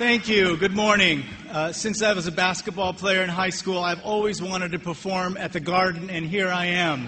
Thank you. Good morning. Since I was a basketball player in high school, I've always wanted to perform at the Garden, and here I am.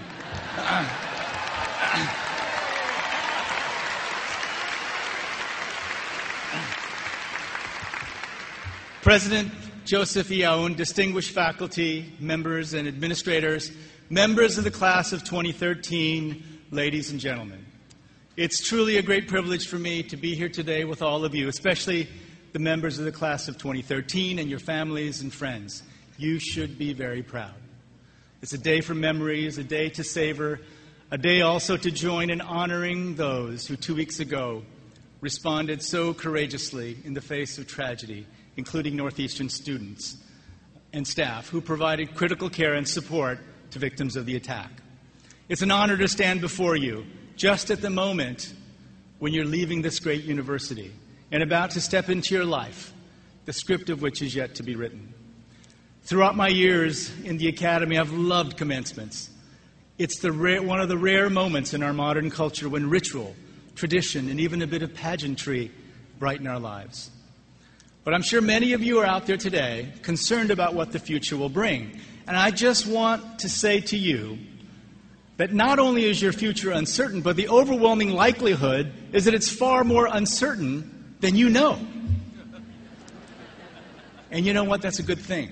President Joseph E. Aoun, distinguished faculty, members and administrators, members of the class of 2013, ladies and gentlemen. It's truly a great privilege for me to be here today with all of you, especially the members of the class of 2013 and your families and friends. You should be very proud. It's a day for memories, a day to savor, a day also to join in honoring those who 2 weeks ago responded so courageously in the face of tragedy, including Northeastern students and staff who provided critical care and support to victims of the attack. It's an honor to stand before you just at the moment when you're leaving this great university and about to step into your life, the script of which is yet to be written. Throughout my years in the academy, I've loved commencements. It's one of the rare moments in our modern culture when ritual, tradition, and even a bit of pageantry brighten our lives. But I'm sure many of you are out there today concerned about what the future will bring. And I just want to say to you that not only is your future uncertain, but the overwhelming likelihood is that it's far more uncertain than you know. And you know what? That's a good thing.